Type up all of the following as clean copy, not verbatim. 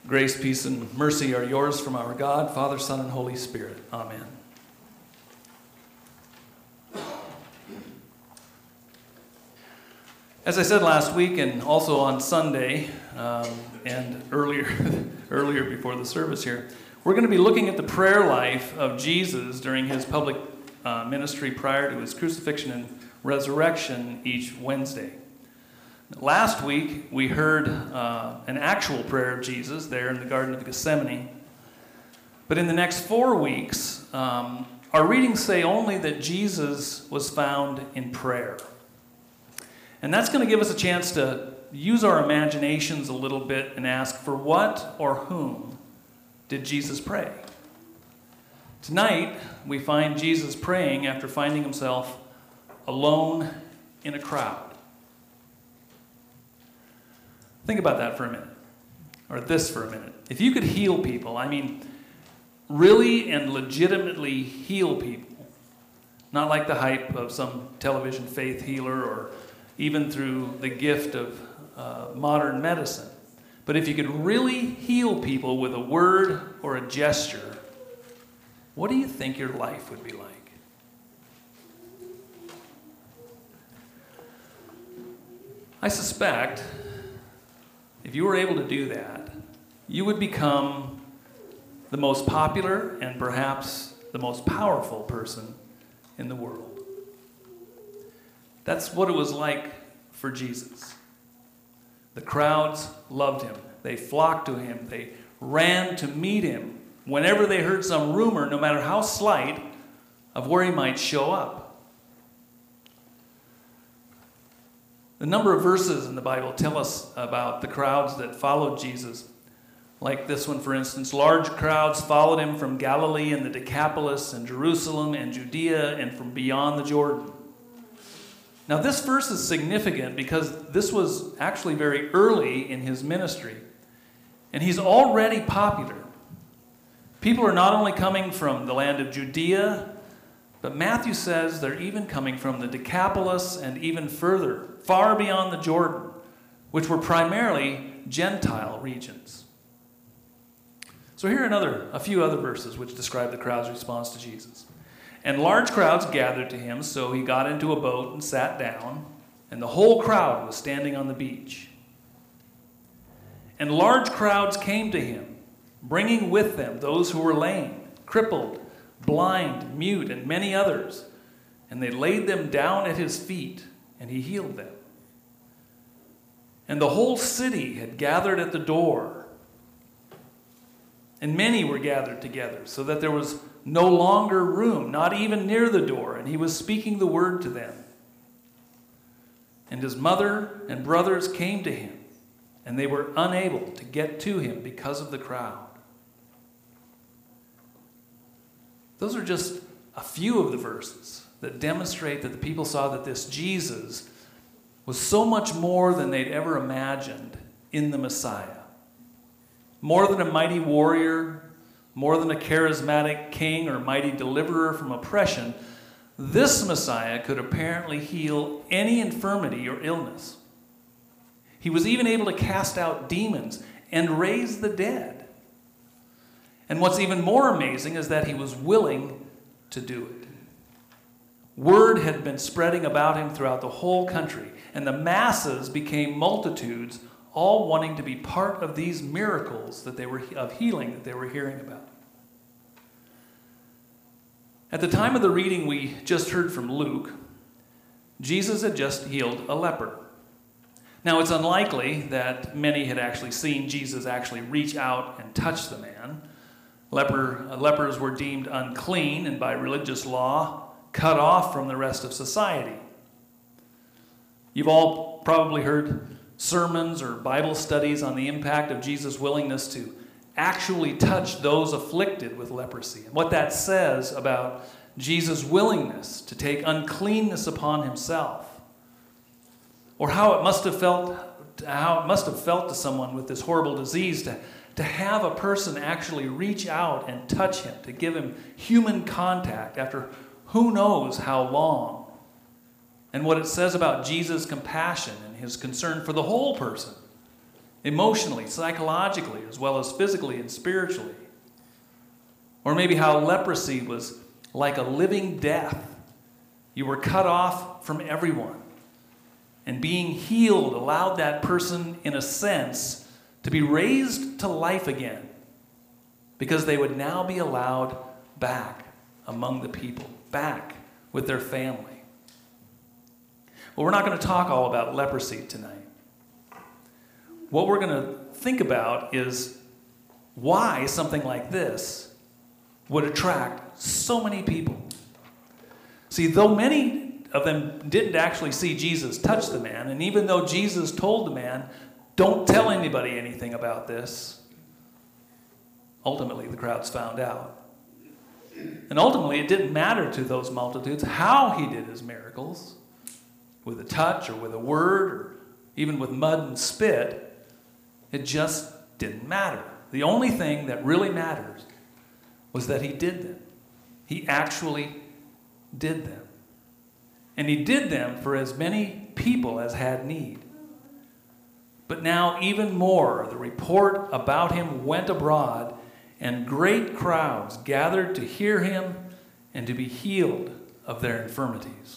Grace, peace, and mercy are yours from our God, Father, Son, and Holy Spirit. Amen. As I said last week and also on Sunday and earlier before the service here, we're going to be looking at the prayer life of Jesus during his public ministry prior to his crucifixion and resurrection each Wednesday. Last week, we heard an actual prayer of Jesus there in the Garden of Gethsemane. But in the next 4 weeks, our readings say only that Jesus was found in prayer. And that's going to give us a chance to use our imaginations a little bit and ask, for what or whom did Jesus pray? Tonight, we find Jesus praying after finding himself alone in a crowd. Think about that for a minute, or this for a minute. If you could heal people, really and legitimately heal people, not like the hype of some television faith healer or even through the gift of modern medicine, but if you could really heal people with a word or a gesture, what do you think your life would be like? I suspect if you were able to do that, you would become the most popular and perhaps the most powerful person in the world. That's what it was like for Jesus. The crowds loved him. They flocked to him. They ran to meet him whenever they heard some rumor, no matter how slight, of where he might show up. The number of verses in the Bible tell us about the crowds that followed Jesus. Like this one, for instance, large crowds followed him from Galilee and the Decapolis and Jerusalem and Judea and from beyond the Jordan. Now this verse is significant because this was actually very early in his ministry. And he's already popular. People are not only coming from the land of Judea, but Matthew says they're even coming from the Decapolis and even further, far beyond the Jordan, which were primarily Gentile regions. So here are a few other verses which describe the crowd's response to Jesus. And large crowds gathered to him, so he got into a boat and sat down, and the whole crowd was standing on the beach. And large crowds came to him, bringing with them those who were lame, crippled, blind, mute, and many others, and they laid them down at his feet, and he healed them. And the whole city had gathered at the door, and many were gathered together, so that there was no longer room, not even near the door, and he was speaking the word to them. And his mother and brothers came to him, and they were unable to get to him because of the crowd. Those are just a few of the verses that demonstrate that the people saw that this Jesus was so much more than they'd ever imagined in the Messiah. More than a mighty warrior, more than a charismatic king or mighty deliverer from oppression, this Messiah could apparently heal any infirmity or illness. He was even able to cast out demons and raise the dead. And what's even more amazing is that he was willing to do it. Word had been spreading about him throughout the whole country, and the masses became multitudes, all wanting to be part of these miracles of healing that they were hearing about. At the time of the reading we just heard from Luke, Jesus had just healed a leper. Now, it's unlikely that many had actually seen Jesus actually reach out and touch the man. Lepers were deemed unclean and by religious law cut off from the rest of society. You've all probably heard sermons or Bible studies on the impact of Jesus' willingness to actually touch those afflicted with leprosy, and what that says about Jesus' willingness to take uncleanness upon himself, or how it must have felt to someone with this horrible disease to have a person actually reach out and touch him, to give him human contact after who knows how long. And what it says about Jesus' compassion and his concern for the whole person emotionally, psychologically, as well as physically and spiritually. Or maybe how leprosy was like a living death. You were cut off from everyone. And being healed allowed that person, in a sense, to be raised to life again, because they would now be allowed back among the people, back with their family. Well, we're not going to talk all about leprosy tonight. What we're going to think about is why something like this would attract so many people. See, though many of them didn't actually see Jesus touch the man, and even though Jesus told the man, don't tell anybody anything about this, ultimately the crowds found out. And ultimately it didn't matter to those multitudes how he did his miracles, with a touch or with a word or even with mud and spit. It just didn't matter. The only thing that really matters was that he did them. He actually did them. And he did them for as many people as had need. But now even more, the report about him went abroad, and great crowds gathered to hear him and to be healed of their infirmities.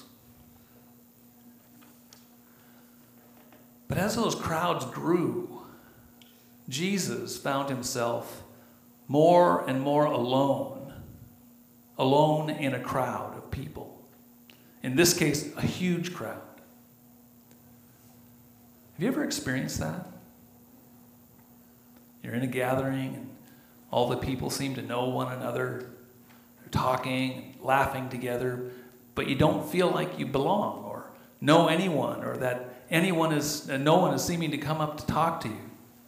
But as those crowds grew, Jesus found himself more and more alone in a crowd of people. In this case, a huge crowd. Have you ever experienced that? You're in a gathering and all the people seem to know one another. They're talking, laughing together, but you don't feel like you belong or know anyone, or that no one is seeming to come up to talk to you.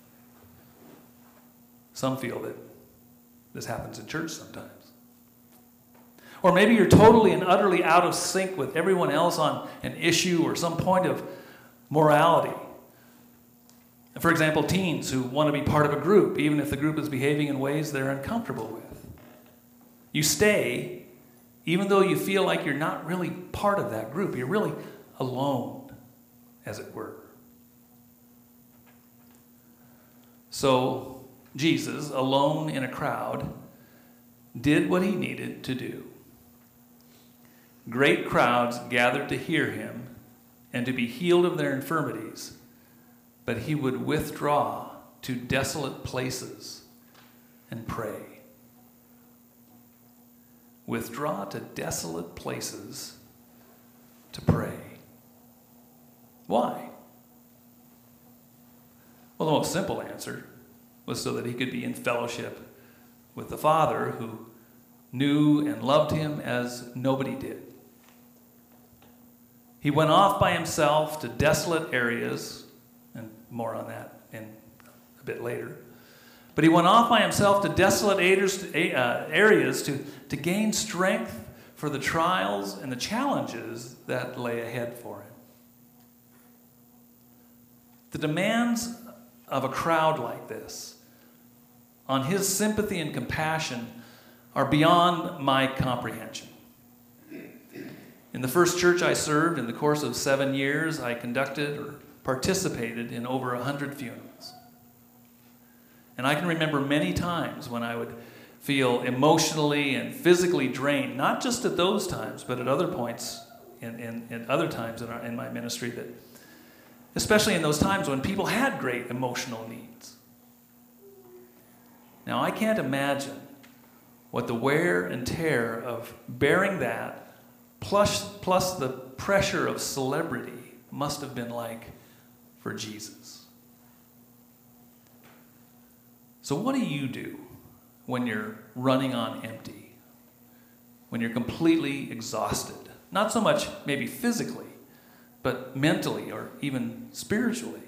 Some feel that this happens in church sometimes. Or maybe you're totally and utterly out of sync with everyone else on an issue or some point of morality. For example, teens who want to be part of a group, even if the group is behaving in ways they're uncomfortable with. You stay, even though you feel like you're not really part of that group. You're really alone, as it were. So, Jesus, alone in a crowd, did what he needed to do. Great crowds gathered to hear him and to be healed of their infirmities, but he would withdraw to desolate places and pray. Withdraw to desolate places to pray. Why? Well, the most simple answer was so that he could be in fellowship with the Father, who knew and loved him as nobody did. He went off by himself to desolate areas, and more on that in a bit later. But he went off by himself to desolate areas to gain strength for the trials and the challenges that lay ahead for him. The demands of a crowd like this on his sympathy and compassion are beyond my comprehension. In the first church I served, in the course of 7 years, I conducted or participated in over 100 funerals. And I can remember many times when I would feel emotionally and physically drained, not just at those times, but at other points in other times in my ministry, that especially in those times when people had great emotional needs. Now, I can't imagine what the wear and tear of bearing that, plus the pressure of celebrity, must have been like for Jesus. So what do you do when you're running on empty? When you're completely exhausted? Not so much maybe physically, but mentally or even spiritually.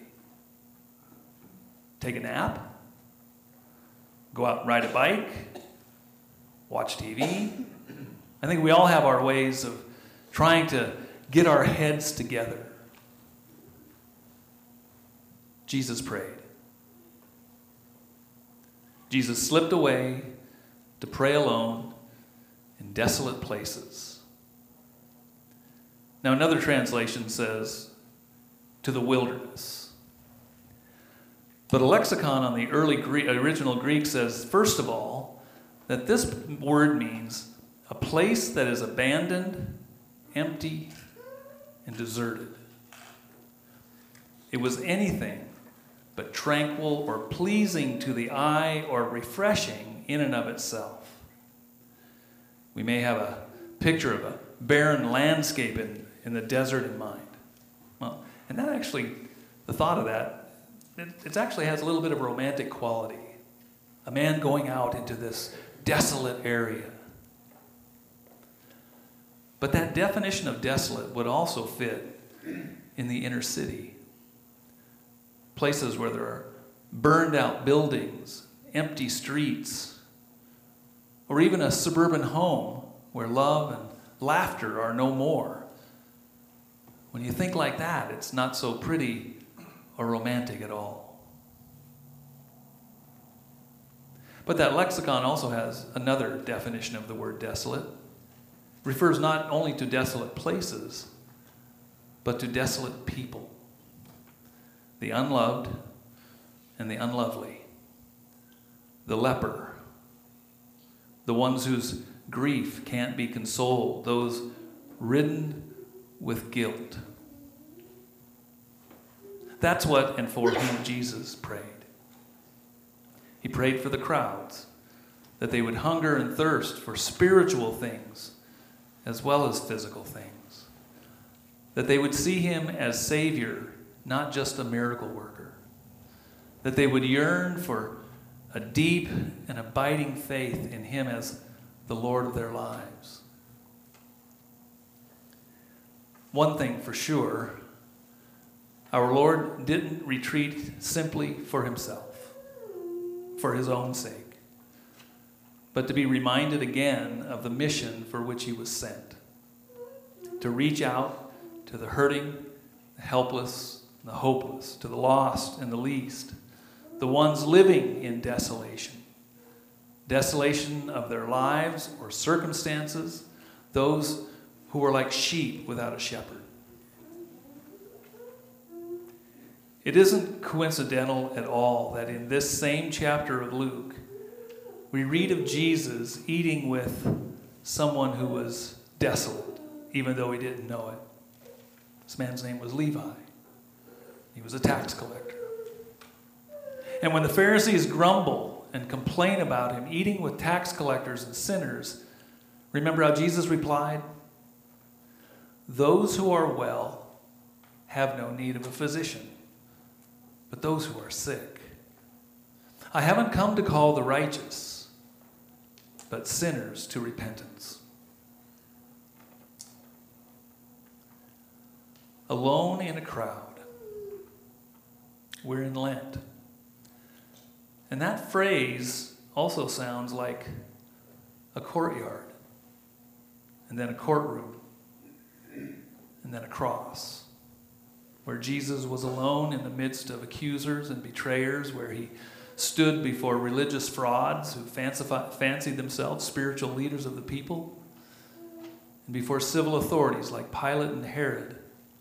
Take a nap? Go out and ride a bike? Watch TV? I think we all have our ways of trying to get our heads together. Jesus prayed. Jesus slipped away to pray alone in desolate places. Now, another translation says, to the wilderness. But a lexicon on the original Greek says, first of all, that this word means a place that is abandoned, empty, and deserted. It was anything but tranquil or pleasing to the eye or refreshing in and of itself. We may have a picture of a barren landscape in the desert in mind. Well, and that actually, the thought of that, it actually has a little bit of a romantic quality. A man going out into this desolate area. But that definition of desolate would also fit in the inner city. Places where there are burned out buildings, empty streets, or even a suburban home where love and laughter are no more. When you think like that, it's not so pretty or romantic at all. But that lexicon also has another definition of the word desolate. It refers not only to desolate places, but to desolate people. The unloved and the unlovely. The leper. The ones whose grief can't be consoled. Those ridden with guilt. That's what and for whom Jesus prayed. He prayed for the crowds, that they would hunger and thirst for spiritual things as well as physical things. That they would see him as Savior, not just a miracle worker. That they would yearn for a deep and abiding faith in him as the Lord of their lives. One thing for sure, our Lord didn't retreat simply for himself, for his own sake, but to be reminded again of the mission for which he was sent. To reach out to the hurting, the helpless, the hopeless, to the lost and the least, the ones living in desolation. Desolation of their lives or circumstances, those who were like sheep without a shepherd. It isn't coincidental at all that in this same chapter of Luke, we read of Jesus eating with someone who was desolate, even though he didn't know it. This man's name was Levi. He was a tax collector. And when the Pharisees grumble and complain about him eating with tax collectors and sinners, remember how Jesus replied? Those who are well have no need of a physician, but those who are sick. I haven't come to call the righteous, but sinners to repentance. Alone in a crowd. We're in Lent. And that phrase also sounds like a courtyard, and then a courtroom, and then a cross, where Jesus was alone in the midst of accusers and betrayers, where he stood before religious frauds who fancied themselves spiritual leaders of the people, and before civil authorities like Pilate and Herod.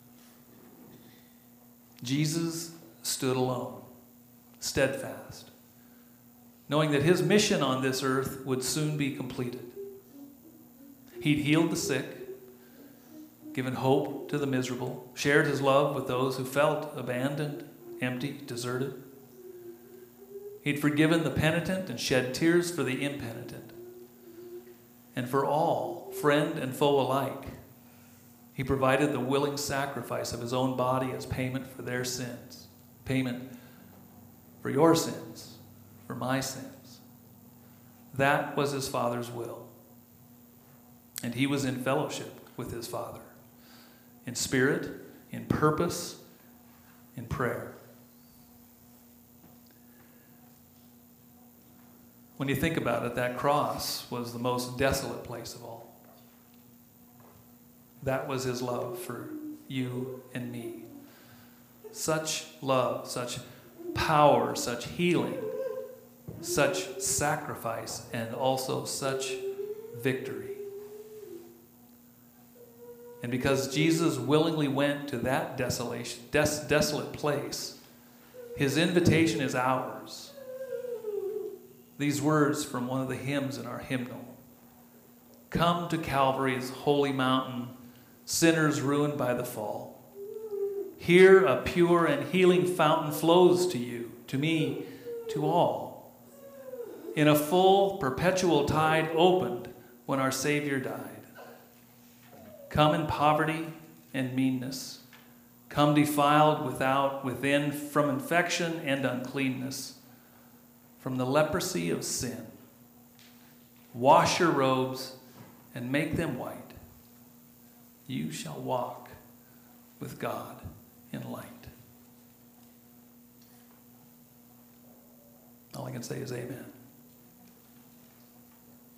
Jesus stood alone, steadfast, knowing that his mission on this earth would soon be completed. He'd healed the sick, given hope to the miserable, shared his love with those who felt abandoned, empty, deserted. He'd forgiven the penitent and shed tears for the impenitent. And for all, friend and foe alike, he provided the willing sacrifice of his own body as payment for their sins, payment for your sins, for my sins. That was his Father's will. And he was in fellowship with his Father, in spirit, in purpose, in prayer. When you think about it, that cross was the most desolate place of all. That was his love for you and me. Such love, such power, such healing, such sacrifice, and also such victory. And because Jesus willingly went to that desolate place, His invitation is ours. These words from one of the hymns in our hymnal. Come to Calvary's holy mountain, sinners ruined by the fall. Here a pure and healing fountain flows to you, to me, to all. In a full, perpetual tide opened when our Savior died. Come in poverty and meanness. Come defiled without, within, from infection and uncleanness, from the leprosy of sin. Wash your robes and make them white. You shall walk with God in light. All I can say is amen.